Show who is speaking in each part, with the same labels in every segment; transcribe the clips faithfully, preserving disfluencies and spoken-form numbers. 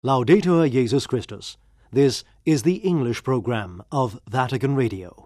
Speaker 1: Laudetur Jesus Christus. This is the English program of Vatican Radio.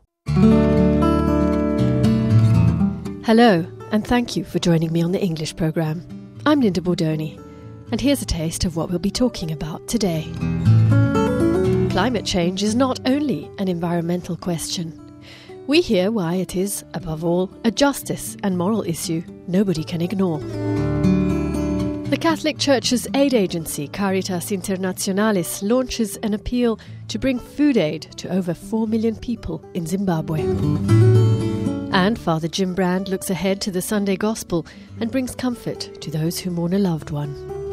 Speaker 2: Hello, and thank you for joining me on the English program. I'm Linda Bordoni, and here's a taste of what we'll be talking about today. Climate change is not only an environmental question. We hear why it is, above all, a justice and moral issue nobody can ignore. The Catholic Church's aid agency, Caritas Internationalis, launches an appeal to bring food aid to over four million people in Zimbabwe. And Father Jim Brand looks ahead to the Sunday Gospel and brings comfort to those who mourn a loved one.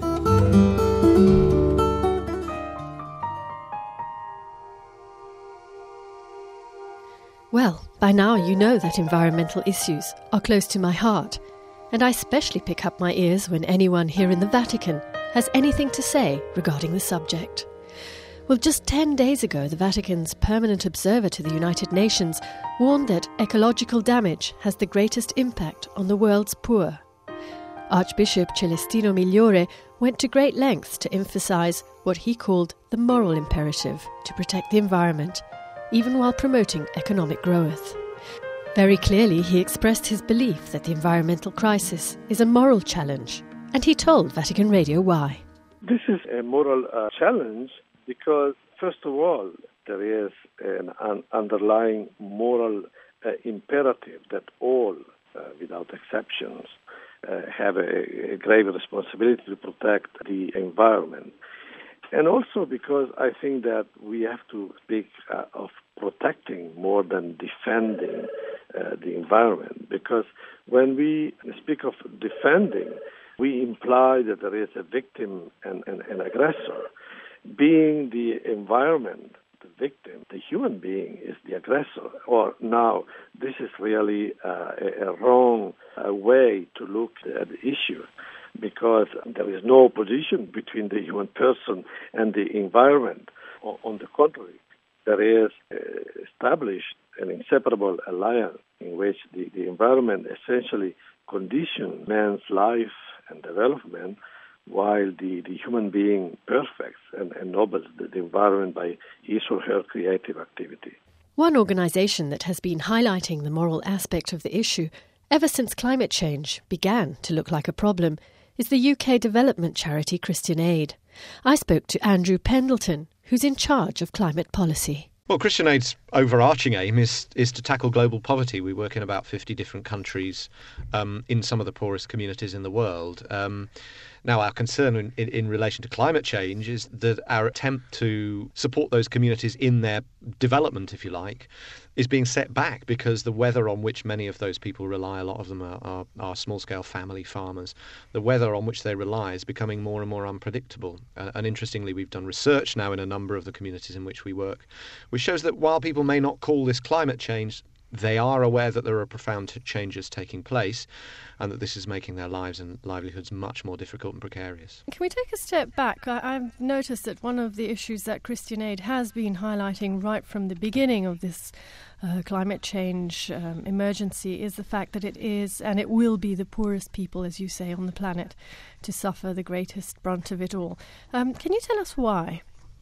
Speaker 2: Well, by now you know that environmental issues are close to my heart, and I especially pick up my ears when anyone here in the Vatican has anything to say regarding the subject. Well, just ten days ago, the Vatican's permanent observer to the United Nations warned that ecological damage has the greatest impact on the world's poor. Archbishop Celestino Migliore went to great lengths to emphasise what he called the moral imperative to protect the environment, even while promoting economic growth. Very clearly, he expressed his belief that the environmental crisis is a moral challenge, and he told Vatican Radio why.
Speaker 3: This is a moral uh, challenge because, first of all, there is an, an underlying moral uh, imperative that all, uh, without exceptions, uh, have a, a grave responsibility to protect the environment. And also because I think that we have to speak uh, of protecting more than defending uh, the environment. Because when we speak of defending, we imply that there is a victim and an aggressor. Being the environment, the victim, the human being is the aggressor. Or now, this is really uh, a, a wrong uh, way to look at the issue, because there is no opposition between the human person and the environment. On the contrary, there is uh, established an inseparable alliance in which the, the environment essentially conditions man's life and development, while the, the human being perfects and ennobles the, the environment by his or her creative activity.
Speaker 2: One organisation that has been highlighting the moral aspect of the issue ever since climate change began to look like a problem is the U K development charity Christian Aid. I spoke to Andrew Pendleton, who's in charge of climate policy.
Speaker 4: Well, Christian Aid's overarching aim is is to tackle global poverty. We work in about fifty different countries, um, in some of the poorest communities in the world. Um, now, our concern in, in, in relation to climate change is that our attempt to support those communities in their development, if you like, is being set back because the weather on which many of those people rely, a lot of them are, are, are small-scale family farmers, the weather on which they rely is becoming more and more unpredictable. Uh, and interestingly, we've done research now in a number of the communities in which we work, which shows that while people may not call this climate change, they are aware that there are profound t- changes taking place and that this is making their lives and livelihoods much more difficult and precarious.
Speaker 2: Can we take a step back? I- I've noticed that one of the issues that Christian Aid has been highlighting right from the beginning of this uh, climate change um, emergency is the fact that it is and it will be the poorest people, as you say, on the planet to suffer the greatest brunt of it all. Um, can you tell us why?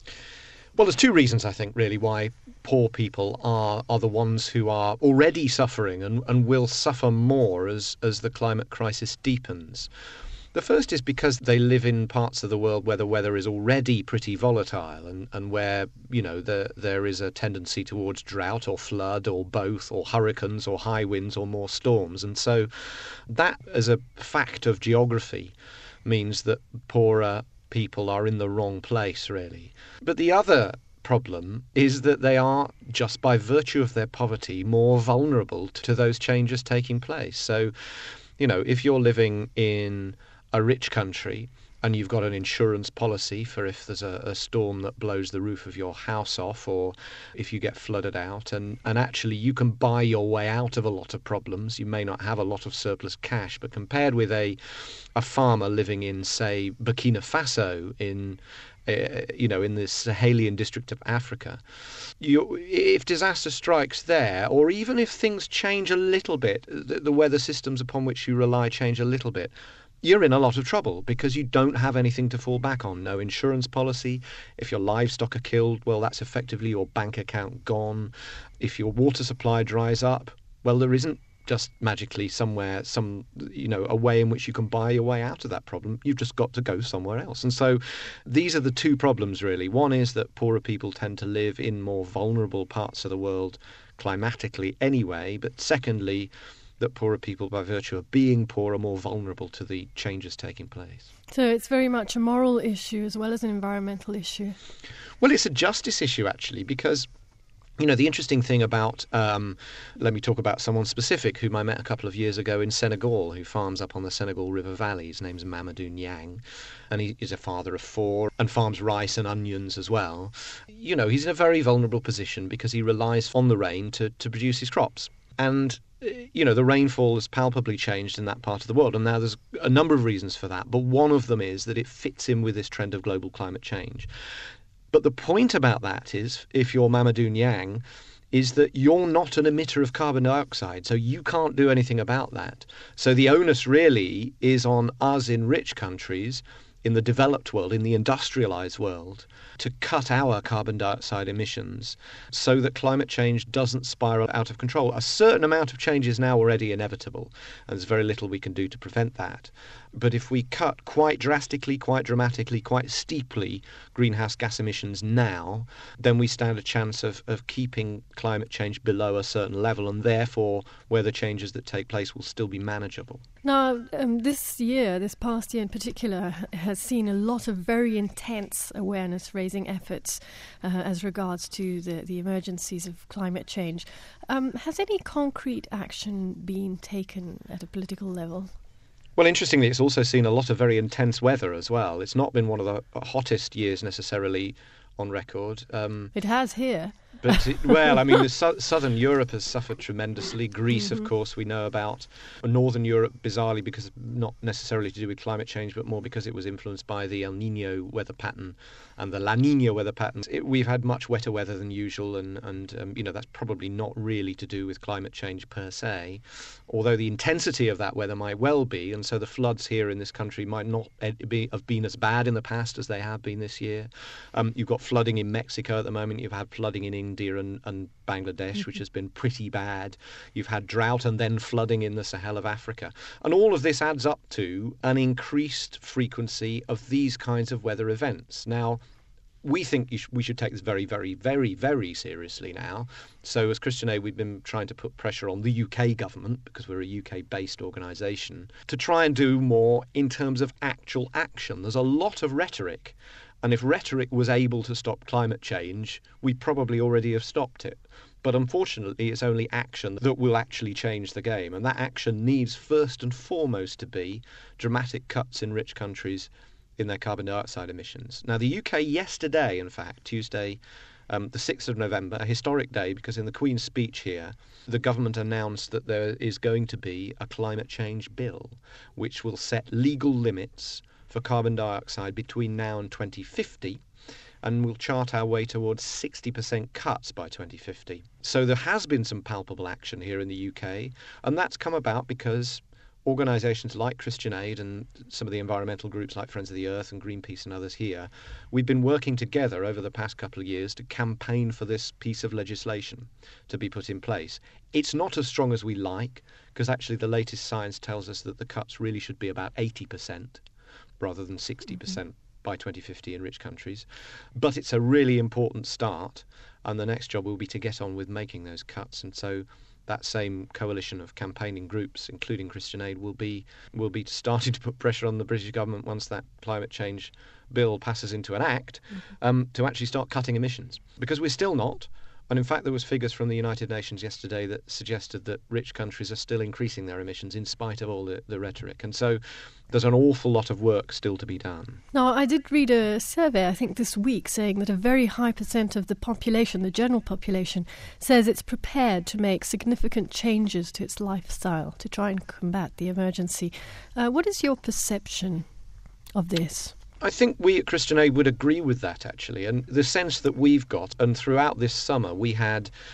Speaker 4: Well, there's two reasons, I think, really, why poor people are, are the ones who are already suffering and, and will suffer more as, as the climate crisis deepens. The first is because they live in parts of the world where the weather is already pretty volatile and, and where, you know, the, there is a tendency towards drought or flood or both, or hurricanes or high winds or more storms. And so that, as a fact of geography, means that poorer people are in the wrong place, really. But the other problem is that they are, just by virtue of their poverty, more vulnerable to those changes taking place. So, you know, if you're living in a rich country and you've got an insurance policy for if there's a, a storm that blows the roof of your house off, or if you get flooded out, and, and actually you can buy your way out of a lot of problems. You may not have a lot of surplus cash, but compared with a a farmer living in, say, Burkina Faso, in uh, you know, in the Sahelian district of Africa, you, if disaster strikes there, or even if things change a little bit, the, the weather systems upon which you rely change a little bit, you're in a lot of trouble because you don't have anything to fall back on. No insurance policy. If your livestock are killed, well, that's effectively your bank account gone. If your water supply dries up, well, there isn't just magically somewhere, some, you know, a way in which you can buy your way out of that problem. You've just got to go somewhere else. And so these are the two problems, really. One is that poorer people tend to live in more vulnerable parts of the world climatically anyway. But secondly, that poorer people, by virtue of being poor, are more vulnerable to the changes taking place.
Speaker 2: So it's very much a moral issue as well as an environmental issue.
Speaker 4: Well, it's a justice issue, actually, because you know, the interesting thing about, um, let me talk about someone specific whom I met a couple of years ago in Senegal, who farms up on the Senegal River Valley. His name's Mamadou Niang, and he is a father of four and farms rice and onions as well. You know, he's in a very vulnerable position because he relies on the rain to, to produce his crops. And, you know, the rainfall has palpably changed in that part of the world. And now there's a number of reasons for that. But one of them is that it fits in with this trend of global climate change. But the point about that is, if you're Mamadou Niang, is that you're not an emitter of carbon dioxide, so you can't do anything about that. So the onus really is on us in rich countries, in the developed world, in the industrialized world, to cut our carbon dioxide emissions so that climate change doesn't spiral out of control. A certain amount of change is now already inevitable, and there's very little we can do to prevent that. But if we cut quite drastically, quite dramatically, quite steeply greenhouse gas emissions now, then we stand a chance of, of keeping climate change below a certain level, and therefore where the changes that take place will still be manageable.
Speaker 2: Now, um, this year, this past year in particular, has seen a lot of very intense awareness-raising efforts uh, as regards to the, the emergencies of climate change. Um, has any concrete action been taken at a political level?
Speaker 4: Well, interestingly, it's also seen a lot of very intense weather as well. It's not been one of the hottest years necessarily on record. Um,
Speaker 2: it has here.
Speaker 4: But, it, well, I mean, the su- southern Europe has suffered tremendously. Greece, mm-hmm. of course, we know about. Northern Europe, bizarrely, because not necessarily to do with climate change, but more because it was influenced by the El Niño weather pattern and the La Niña weather patterns. It, we've had much wetter weather than usual, and, and um, you know, that's probably not really to do with climate change per se, although the intensity of that weather might well be, and so the floods here in this country might not be, have been as bad in the past as they have been this year. Um, you've got flooding in Mexico at the moment. You've had flooding in India and, and Bangladesh, mm-hmm. which has been pretty bad. You've had drought and then flooding in the Sahel of Africa. And all of this adds up to an increased frequency of these kinds of weather events. Now, we think you sh- we should take this very, very, very, very seriously now. So as Christian Aid, we've been trying to put pressure on the U K government, because we're a U K-based organisation, to try and do more in terms of actual action. There's a lot of rhetoric. And if rhetoric was able to stop climate change, we'd probably already have stopped it. But unfortunately, it's only action that will actually change the game. And that action needs first and foremost to be dramatic cuts in rich countries in their carbon dioxide emissions. Now, the U K yesterday, in fact, Tuesday, um, the sixth of November, a historic day, because in the Queen's speech here, the government announced that there is going to be a climate change bill, which will set legal limits for carbon dioxide between now and twenty fifty, and will chart our way towards sixty percent cuts by twenty fifty. So there has been some palpable action here in the U K, and that's come about because organisations like Christian Aid and some of the environmental groups like Friends of the Earth and Greenpeace and others here, we've been working together over the past couple of years to campaign for this piece of legislation to be put in place. It's not as strong as we like, because actually the latest science tells us that the cuts really should be about eighty percent. Rather than sixty percent mm-hmm. by twenty fifty in rich countries. But it's a really important start, and the next job will be to get on with making those cuts. And so that same coalition of campaigning groups, including Christian Aid, will be will be starting to put pressure on the British government once that climate change bill passes into an act, mm-hmm. um, to actually start cutting emissions. Because we're still not. And in fact, there was figures from the United Nations yesterday that suggested that rich countries are still increasing their emissions in spite of all the, the rhetoric. And so there's an awful lot of work still to be done.
Speaker 2: Now, I did read a survey, I think this week, saying that a very high percent of the population, the general population, says it's prepared to make significant changes to its lifestyle to try and combat the emergency. Uh, what is your perception of this?
Speaker 4: I think we at Christian Aid would agree with that, actually. And the sense that we've got, and throughout this summer, we had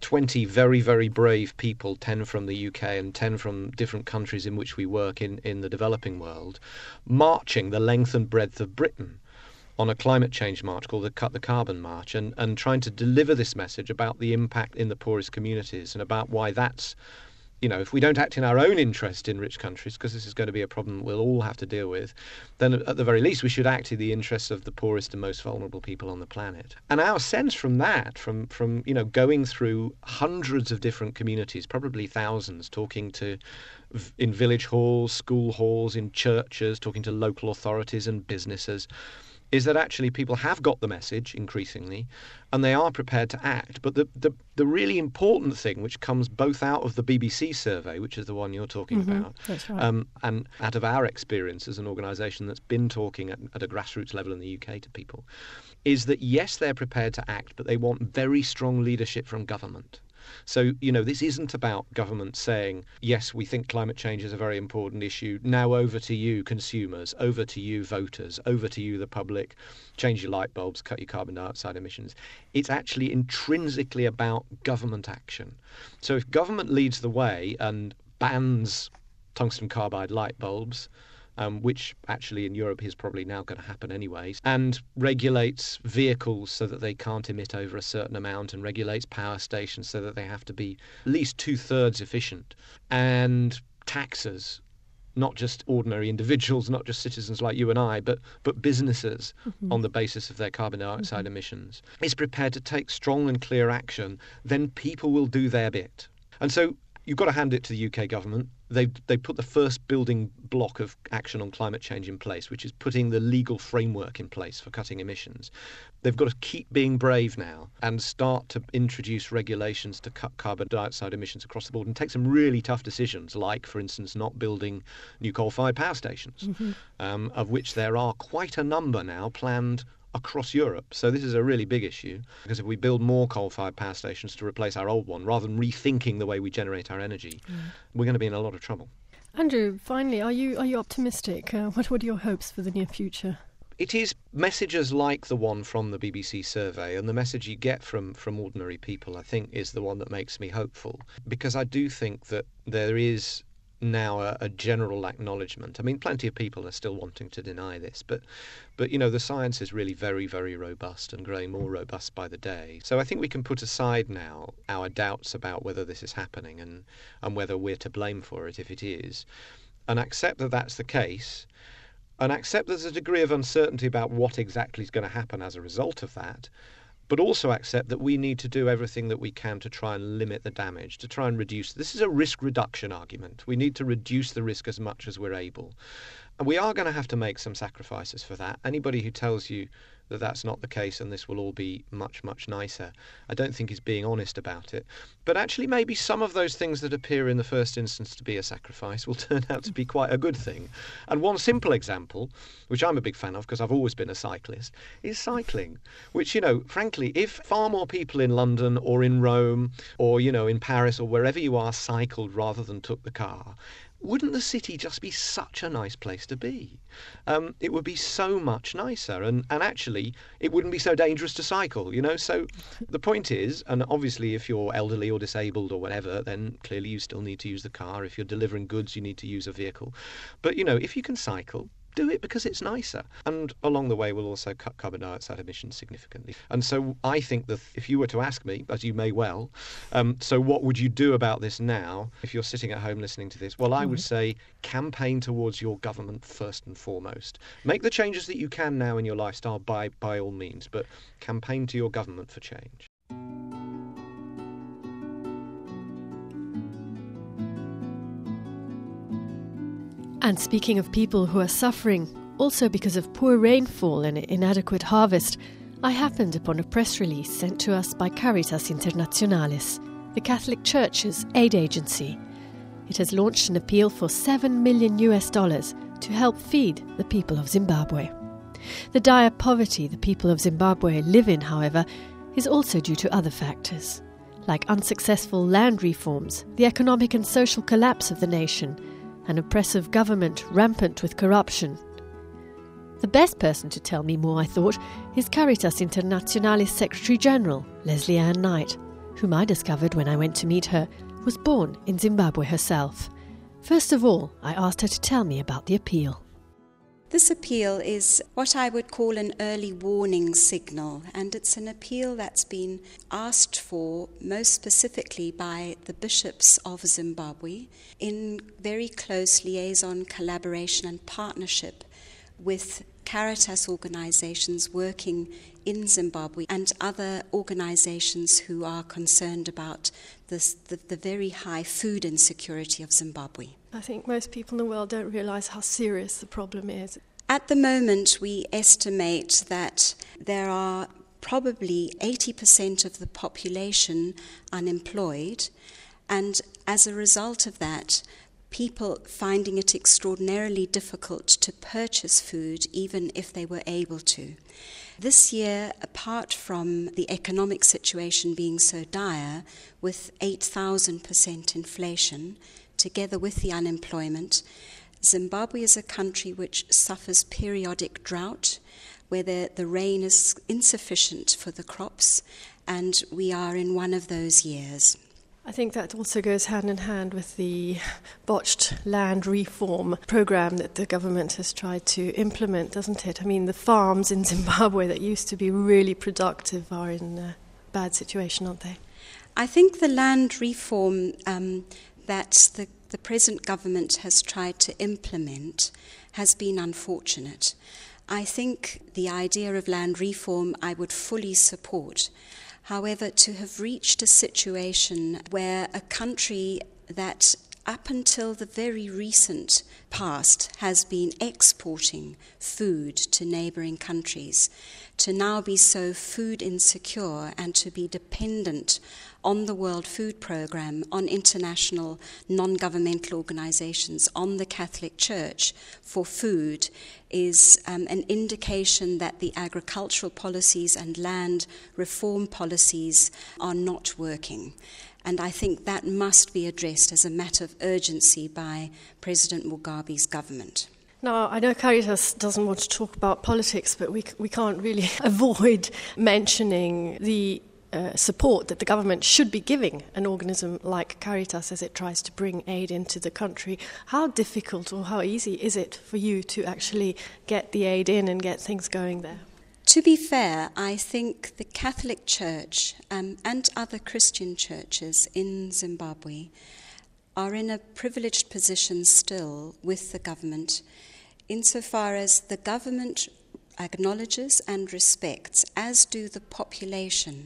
Speaker 4: twenty very, very brave people, ten from the U K and ten from different countries in which we work in, in the developing world, marching the length and breadth of Britain on a climate change march called the Cut the Carbon March, and, and trying to deliver this message about the impact in the poorest communities and about why that's, you know, if we don't act in our own interest in rich countries, because this is going to be a problem we'll all have to deal with, then at the very least we should act in the interests of the poorest and most vulnerable people on the planet. And our sense from that, from, from you know, going through hundreds of different communities, probably thousands, talking to in village halls, school halls, in churches, talking to local authorities and businesses, is that actually people have got the message increasingly and they are prepared to act. But the, the, the really important thing, which comes both out of the B B C survey, which is the one you're talking
Speaker 2: mm-hmm.
Speaker 4: about,
Speaker 2: That's right.
Speaker 4: um, and out of our experience as an organisation that's been talking at, at a grassroots level in the U K to people, is that yes, they're prepared to act, but they want very strong leadership from government. So, you know, this isn't about government saying, yes, we think climate change is a very important issue. Now over to you, consumers, over to you, voters, over to you, the public. Change your light bulbs, cut your carbon dioxide emissions. It's actually intrinsically about government action. So if government leads the way and bans tungsten carbide light bulbs, Um, which actually in Europe is probably now going to happen anyway, and regulates vehicles so that they can't emit over a certain amount, and regulates power stations so that they have to be at least two-thirds efficient, and taxes not just ordinary individuals, not just citizens like you and I, but but businesses mm-hmm. on the basis of their carbon dioxide mm-hmm. emissions, is prepared to take strong and clear action, then people will do their bit. And so you've got to hand it to the U K government. They they put the first building block of action on climate change in place, which is putting the legal framework in place for cutting emissions. They've got to keep being brave now and start to introduce regulations to cut carbon dioxide emissions across the board and take some really tough decisions, like, for instance, not building new coal-fired power stations, mm-hmm. um, of which there are quite a number now planned across Europe. So this is a really big issue, because if we build more coal-fired power stations to replace our old one, rather than rethinking the way we generate our energy, mm. we're going to be in a lot of trouble.
Speaker 2: Andrew, finally, are you are you optimistic? Uh, what, what are your hopes for the near future?
Speaker 4: It is messages like the one from the B B C survey, and the message you get from, from ordinary people, I think, is the one that makes me hopeful, because I do think that there is now a, a general acknowledgement. I mean, plenty of people are still wanting to deny this, but, but you know, the science is really very, very robust and growing more robust by the day. So I think we can put aside now our doubts about whether this is happening and, and whether we're to blame for it if it is, and accept that that's the case, and accept there's a degree of uncertainty about what exactly is going to happen as a result of that, but also accept that we need to do everything that we can to try and limit the damage, to try and reduce. This is a risk reduction argument. We need to reduce the risk as much as we're able. And we are going to have to make some sacrifices for that. Anybody who tells you that that's not the case and this will all be much, much nicer, I don't think is being honest about it. But actually maybe some of those things that appear in the first instance to be a sacrifice will turn out to be quite a good thing. And one simple example, which I'm a big fan of because I've always been a cyclist, is cycling, which, you know, frankly, if far more people in London or in Rome or, you know, in Paris or wherever you are cycled rather than took the car, wouldn't the city just be such a nice place to be? Um, it would be so much nicer, and, and actually it wouldn't be so dangerous to cycle, you know? So the point is, and obviously if you're elderly or disabled or whatever, then clearly you still need to use the car. If you're delivering goods, you need to use a vehicle. But, you know, if you can cycle, do it because it's nicer. And along the way, we'll also cut carbon dioxide emissions significantly. And so I think that if you were to ask me, as you may well, um, so what would you do about this now if you're sitting at home listening to this? Well, I would say campaign towards your government first and foremost. Make the changes that you can now in your lifestyle by, by all means, but campaign to your government for change.
Speaker 2: And speaking of people who are suffering, also because of poor rainfall and inadequate harvest, I happened upon a press release sent to us by Caritas Internationalis, the Catholic Church's aid agency. It has launched an appeal for seven million US dollars to help feed the people of Zimbabwe. The dire poverty the people of Zimbabwe live in, however, is also due to other factors, like unsuccessful land reforms, the economic and social collapse of the nation, an oppressive government rampant with corruption. The best person to tell me more, I thought, is Caritas Internationalis Secretary-General, Lesley Ann Knight. whom I discovered when I went to meet her, was born in Zimbabwe herself. First of all, I asked her to tell me about the appeal.
Speaker 5: This appeal is what I would call an early warning signal, and it's an appeal that's been asked for most specifically by the bishops of Zimbabwe in very close liaison, collaboration and partnership with Caritas organizations working in Zimbabwe and other organizations who are concerned about this, the, the very high food insecurity of Zimbabwe.
Speaker 2: I think most people in the world don't realize how serious the problem is.
Speaker 5: At the moment, we estimate that there are probably eighty percent of the population unemployed, and as a result of that, people finding it extraordinarily difficult to purchase food even if they were able to. This year, apart from the economic situation being so dire, with eight thousand percent inflation, together with the unemployment, Zimbabwe is a country which suffers periodic drought, where the, the rain is insufficient for the crops, and we are in one of those years.
Speaker 2: I think that also goes hand in hand with the botched land reform program that the government has tried to implement, doesn't it? I mean, the farms in Zimbabwe that used to be really productive are in a bad situation, aren't they?
Speaker 5: I think the land reform um, that the, the present government has tried to implement has been unfortunate. I think the idea of land reform I would fully support. However, to have reached a situation where a country that up until the very recent past has been exporting food to neighbouring countries, to now be so food insecure and to be dependent on the World Food Programme, on international non-governmental organisations, on the Catholic Church for food is um, an indication that the agricultural policies and land reform policies are not working. And I think that must be addressed as a matter of urgency by President Mugabe's government.
Speaker 2: Now, I know Caritas doesn't want to talk about politics, but we we can't really avoid mentioning the uh, support that the government should be giving an organism like Caritas as it tries to bring aid into the country. How difficult or how easy is it for you to actually get the aid in and get things going there?
Speaker 5: To be fair, I think the Catholic Church um, and other Christian churches in Zimbabwe are in a privileged position still with the government, insofar as the government acknowledges and respects, as do the population,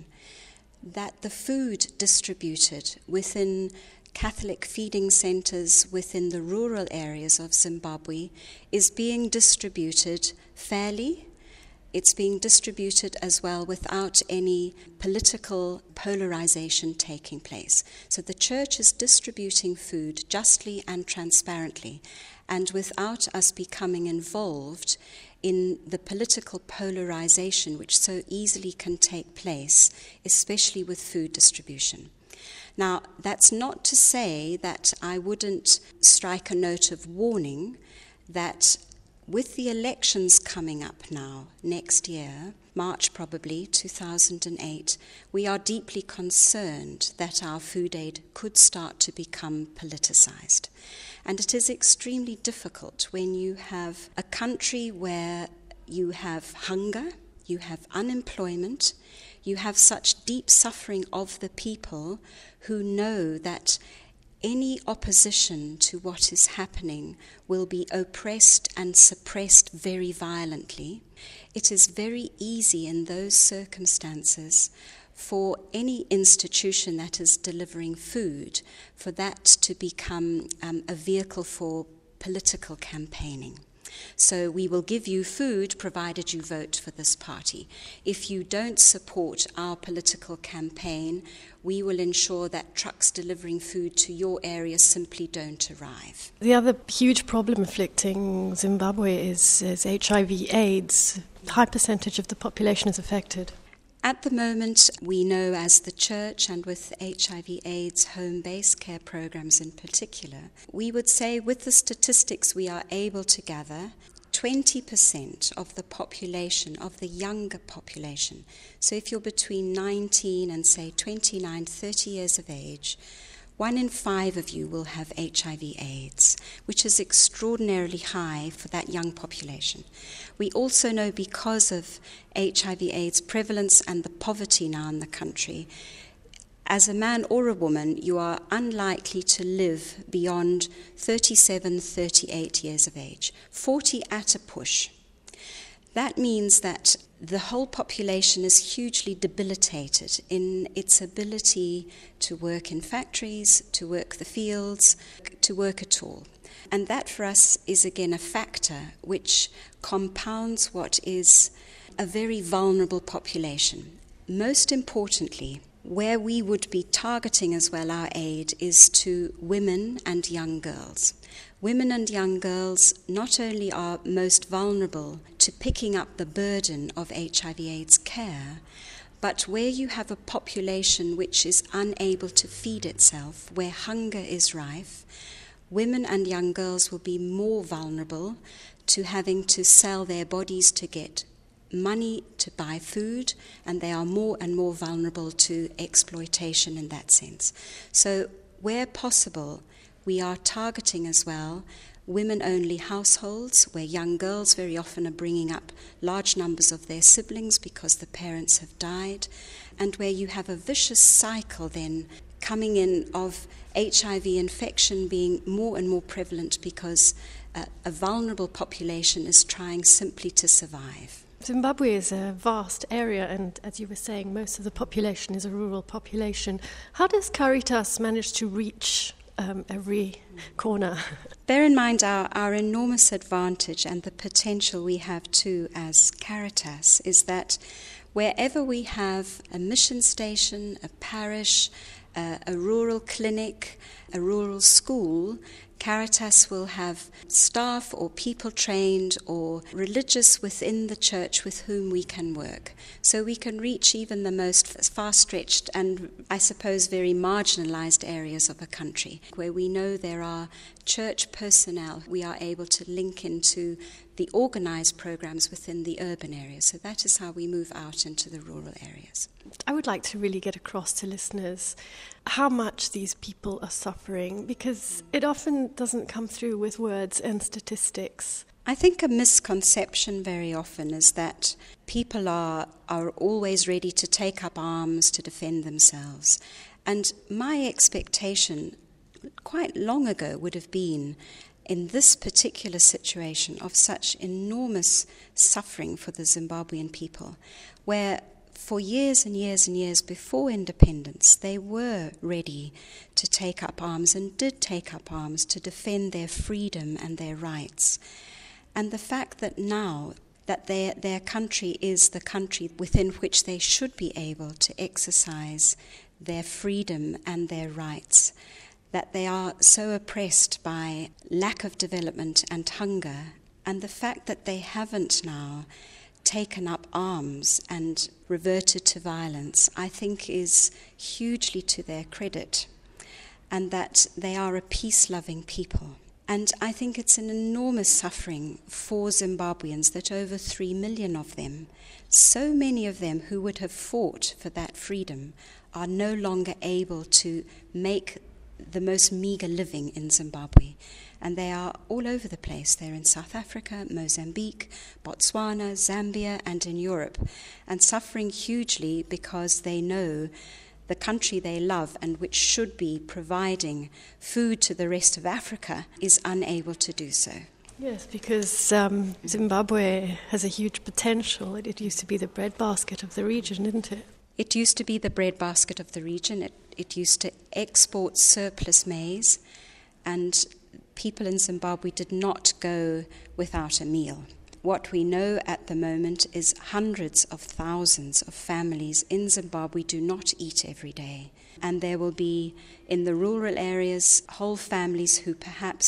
Speaker 5: that the food distributed within Catholic feeding centres within the rural areas of Zimbabwe is being distributed fairly. It's being distributed as well without any political polarization taking place. So the church is distributing food justly and transparently, and without us becoming involved in the political polarization which so easily can take place, especially with food distribution. Now, that's not to say that I wouldn't strike a note of warning that with the elections coming up now, next year, March probably, two thousand eight, we are deeply concerned that our food aid could start to become politicized. And it is extremely difficult when you have a country where you have hunger, you have unemployment, you have such deep suffering of the people who know that any opposition to what is happening will be oppressed and suppressed very violently. It is very easy in those circumstances for any institution that is delivering food, for that to become um, a vehicle for political campaigning. So we will give you food provided you vote for this party. If you don't support our political campaign, we will ensure that trucks delivering food to your area simply don't arrive.
Speaker 2: The other huge problem afflicting Zimbabwe is, is H I V AIDS. A high percentage of the population is affected.
Speaker 5: At the moment, we know as the Church, and with H I V AIDS home-based care programs in particular, we would say with the statistics we are able to gather, twenty percent of the population, of the younger population. So if you're between nineteen and, say, twenty-nine, thirty years of age, one in five of you will have H I V AIDS, which is extraordinarily high for that young population. We also know, because of H I V AIDS prevalence and the poverty now in the country, as a man or a woman, you are unlikely to live beyond thirty-seven, thirty-eight years of age, forty at a push. That means that the whole population is hugely debilitated in its ability to work in factories, to work the fields, to work at all. And that for us is again a factor which compounds what is a very vulnerable population. Most importantly, where we would be targeting as well our aid is to women and young girls. Women and young girls not only are most vulnerable to picking up the burden of H I V AIDS care, but where you have a population which is unable to feed itself, where hunger is rife, women and young girls will be more vulnerable to having to sell their bodies to get money to buy food, and they are more and more vulnerable to exploitation in that sense. So where possible, we are targeting as well women-only households, where young girls very often are bringing up large numbers of their siblings because the parents have died, and where you have a vicious cycle then coming in of H I V infection being more and more prevalent because uh, a vulnerable population is trying simply to survive.
Speaker 2: Zimbabwe is a vast area, and as you were saying, most of the population is a rural population. How does Caritas manage to reach um, every corner?
Speaker 5: Bear in mind our, our enormous advantage and the potential we have too as Caritas is that wherever we have a mission station, a parish, uh, a rural clinic, a rural school, Caritas will have staff or people trained or religious within the church with whom we can work. So we can reach even the most far-stretched and, I suppose, very marginalized areas of a country where we know there are church personnel. We are able to link into the organized programs within the urban areas. So that is how we move out into the rural areas.
Speaker 2: I would like to really get across to listeners how much these people are suffering, because it often doesn't come through with words and statistics.
Speaker 5: I think a misconception very often is that people are, are always ready to take up arms to defend themselves. And my expectation quite long ago would have been, in this particular situation of such enormous suffering for the Zimbabwean people, where for years and years and years before independence, they were ready to take up arms and did take up arms to defend their freedom and their rights. And the fact that now that their, their country is the country within which they should be able to exercise their freedom and their rights, that they are so oppressed by lack of development and hunger, and the fact that they haven't now taken up arms and reverted to violence, I think is hugely to their credit, and that they are a peace-loving people. And I think it's an enormous suffering for Zimbabweans that over three million of them, so many of them who would have fought for that freedom, are no longer able to make the most meager living in Zimbabwe. And they are all over the place. They're in South Africa, Mozambique, Botswana, Zambia, and in Europe, and suffering hugely because they know the country they love and which should be providing food to the rest of Africa is unable to do so.
Speaker 2: Yes, because um, Zimbabwe has a huge potential. It, it used to be the breadbasket of the region, didn't it?
Speaker 5: It used to be the breadbasket of the region. It, it used to export surplus maize, and people in Zimbabwe did not go without a meal. What we know at the moment is hundreds of thousands of families in Zimbabwe do not eat every day. And there will be, in the rural areas, whole families who perhaps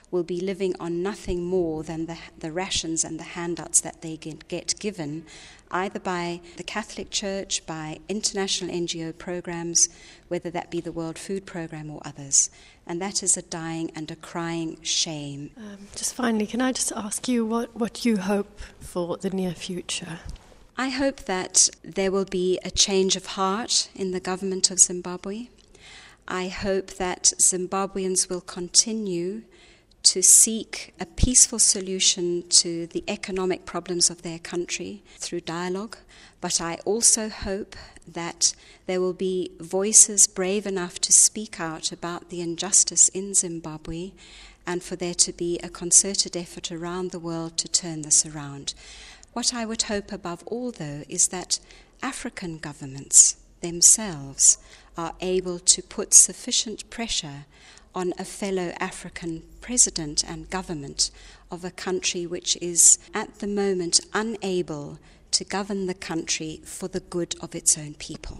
Speaker 5: will be living on nothing more than the, the rations and the handouts that they get, get given, either by the Catholic Church, by international N G O programs, whether that be the World Food Programme or others. And that is a dying and a crying shame.
Speaker 2: Um, just finally, can I just ask you what, what you hope for the near future?
Speaker 5: I hope that there will be a change of heart in the government of Zimbabwe. I hope that Zimbabweans will continue to seek a peaceful solution to the economic problems of their country through dialogue. But I also hope that there will be voices brave enough to speak out about the injustice in Zimbabwe, and for there to be a concerted effort around the world to turn this around. What I would hope above all, though, is that African governments themselves are able to put sufficient pressure on a fellow African president and government of a country which is at the moment unable to govern the country for the good of its own people.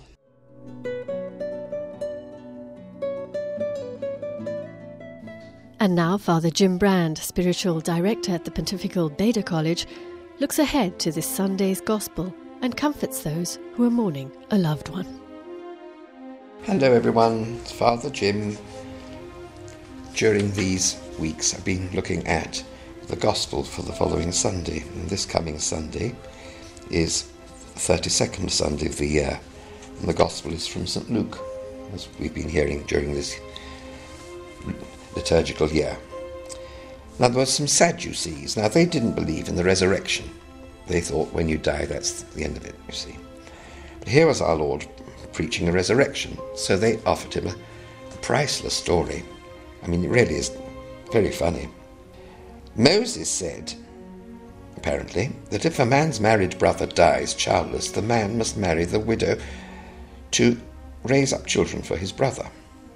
Speaker 2: And now Father Jim Brand, Spiritual Director at the Pontifical Beda College, looks ahead to this Sunday's Gospel and comforts those who are mourning a loved one.
Speaker 6: Hello everyone, it's Father Jim. During these weeks I've been looking at the Gospel for the following Sunday, and this coming Sunday is the thirty-second Sunday of the year, and the Gospel is from Saint Luke, as we've been hearing during this liturgical year. Now there were some Sadducees. Now they didn't believe in the resurrection. They thought when you die that's the end of it, you see. But here was our Lord preaching a resurrection, so they offered him a, a priceless story. I mean, it really is very funny. Moses said, apparently, that if a man's married brother dies childless, the man must marry the widow to raise up children for his brother.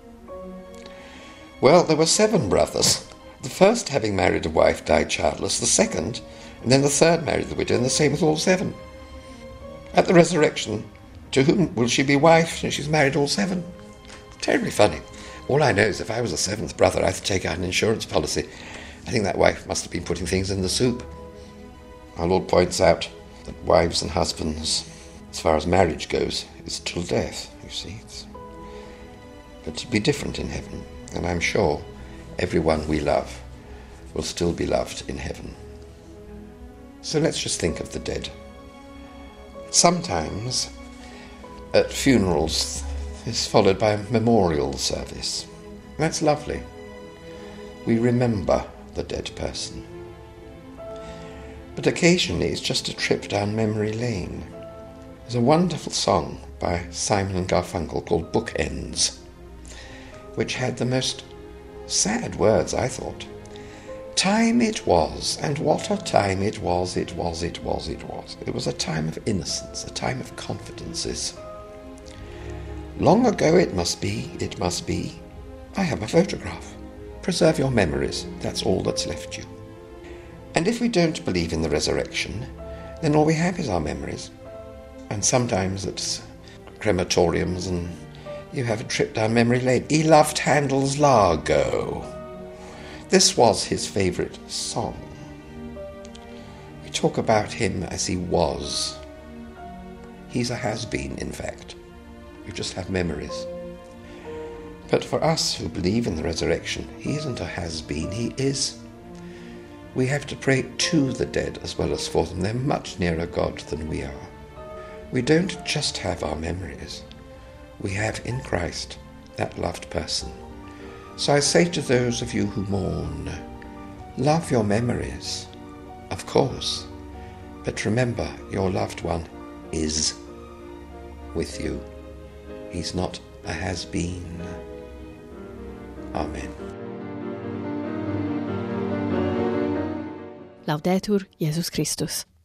Speaker 6: Well, there were seven brothers. The first, having married a wife, died childless, the second, and then the third married the widow, and the same with all seven. At the resurrection, to whom will she be wife since she's married all seven? Terribly funny. All I know is if I was a seventh brother, I'd take out an insurance policy. I think that wife must have been putting things in the soup. Our Lord points out that wives and husbands, as far as marriage goes, is till death, you see. It's... But it'll be different in heaven, and I'm sure everyone we love will still be loved in heaven. So let's just think of the dead. Sometimes at funerals is followed by a memorial service. That's lovely. We remember the dead person. But occasionally it's just a trip down memory lane. There's a wonderful song by Simon and Garfunkel called Bookends, which had the most sad words, I thought. Time it was, and what a time it was, it was, it was, it was. It was a time of innocence, a time of confidences. Long ago it must be, it must be. I have a photograph. Preserve your memories, that's all that's left you. And if we don't believe in the resurrection, then all we have is our memories. And sometimes it's crematoriums and you have a trip down memory lane. He loved Handel's Largo. This was his favourite song. We talk about him as he was. He's a has-been, in fact. We just have memories. But for us who believe in the resurrection, he isn't a has-been, he is. We have to pray to the dead as well as for them. They're much nearer God than we are. We don't just have our memories. We have in Christ that loved person. So I say to those of you who mourn, love your memories, of course, but remember your loved one is with you. He's not a has-been. Amen.
Speaker 2: Laudetur Jesus Christus.